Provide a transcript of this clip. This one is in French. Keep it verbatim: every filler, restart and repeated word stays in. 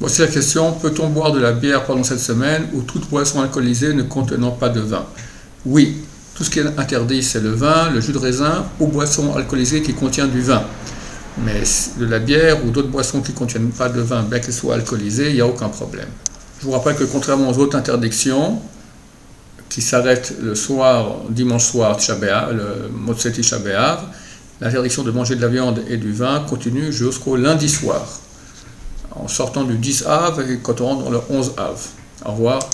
Voici la question, peut-on boire de la bière pendant cette semaine ou toute boisson alcoolisée ne contenant pas de vin? Oui, tout ce qui est interdit c'est le vin, le jus de raisin ou boisson alcoolisée qui contient du vin. Mais de la bière ou d'autres boissons qui ne contiennent pas de vin, bien qu'elles soient alcoolisées, il n'y a aucun problème. Je vous rappelle que contrairement aux autres interdictions, qui s'arrêtent le soir, dimanche soir, le Motzei Tisha B'Av, l'interdiction de manger de la viande et du vin continue jusqu'au lundi soir, en sortant du dix Av et quand on rentre dans le onze Av. Au revoir.